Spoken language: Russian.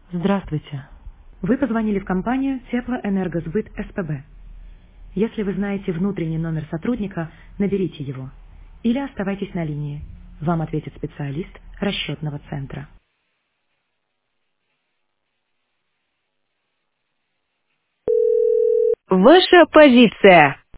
Здравствуйте. Вы позвонили в компанию Теплоэнергосбыт СПБ. Если вы знаете внутренний номер сотрудника, наберите его. Или оставайтесь на линии. Вам ответит специалист расчетного центра. Ваша позиция.